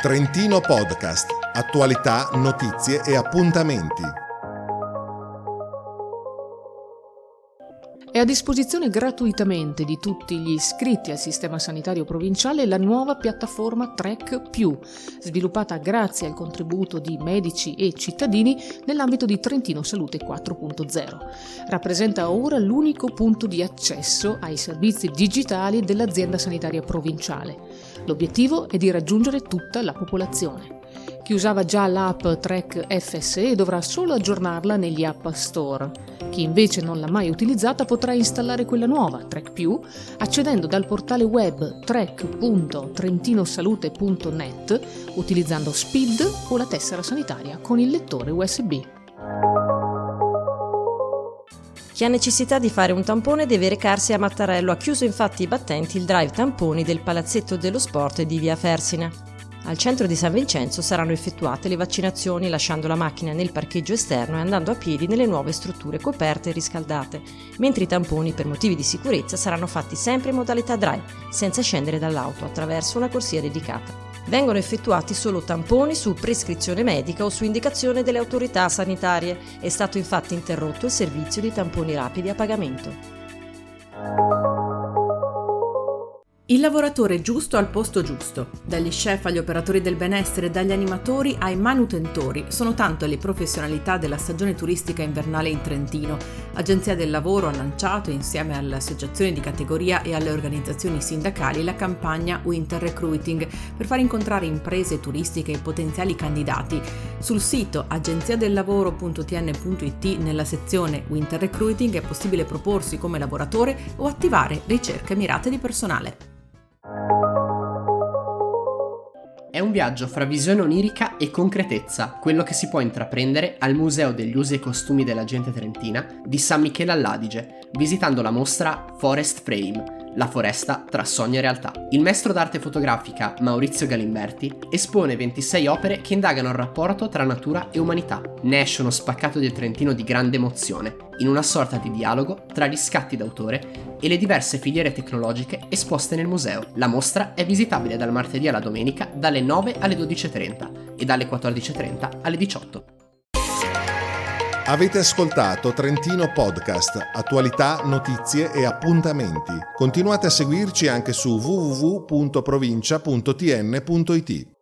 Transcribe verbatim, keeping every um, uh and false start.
Trentino Podcast, attualità, notizie e appuntamenti. È a disposizione gratuitamente di tutti gli iscritti al sistema sanitario provinciale la nuova piattaforma Trek più, sviluppata grazie al contributo di medici e cittadini nell'ambito di Trentino Salute quattro punto zero. Rappresenta ora l'unico punto di accesso ai servizi digitali dell'azienda sanitaria provinciale. L'obiettivo è di raggiungere tutta la popolazione. Chi usava già l'app Trek F S E dovrà solo aggiornarla negli App Store. Chi invece non l'ha mai utilizzata potrà installare quella nuova, Trek più, accedendo dal portale web trek punto trentinosalute punto net, utilizzando Speed o la tessera sanitaria con il lettore U S B. Chi ha necessità di fare un tampone deve recarsi a Mattarello. Ha chiuso infatti i battenti il drive tamponi del Palazzetto dello Sport di via Fersina. Al centro di San Vincenzo saranno effettuate le vaccinazioni lasciando la macchina nel parcheggio esterno e andando a piedi nelle nuove strutture coperte e riscaldate, mentre i tamponi per motivi di sicurezza saranno fatti sempre in modalità drive, senza scendere dall'auto, attraverso una corsia dedicata. Vengono effettuati solo tamponi su prescrizione medica o su indicazione delle autorità sanitarie. È stato infatti interrotto il servizio di tamponi rapidi a pagamento. Il lavoratore giusto al posto giusto. Dagli chef agli operatori del benessere, dagli animatori ai manutentori, sono tante le professionalità della stagione turistica invernale in Trentino. L'Agenzia del Lavoro ha lanciato, insieme alle associazioni di categoria e alle organizzazioni sindacali, la campagna Winter Recruiting per far incontrare imprese turistiche e potenziali candidati. Sul sito agenziadellavoro punto t n punto i t, nella sezione Winter Recruiting, è possibile proporsi come lavoratore o attivare ricerche mirate di personale. È un viaggio fra visione onirica e concretezza, quello che si può intraprendere al Museo degli Usi e Costumi della Gente Trentina di San Michele all'Adige, visitando la mostra Forest Frame, la foresta tra sogno e realtà. Il maestro d'arte fotografica Maurizio Galimberti espone ventisei opere che indagano il rapporto tra natura e umanità. Ne esce uno spaccato del Trentino di grande emozione, in una sorta di dialogo tra gli scatti d'autore e le diverse filiere tecnologiche esposte nel museo. La mostra è visitabile dal martedì alla domenica dalle nove alle dodici e trenta e dalle quattordici e trenta alle diciotto. Avete ascoltato Trentino Podcast, attualità, notizie e appuntamenti. Continuate a seguirci anche su w w w punto provincia punto t n punto i t.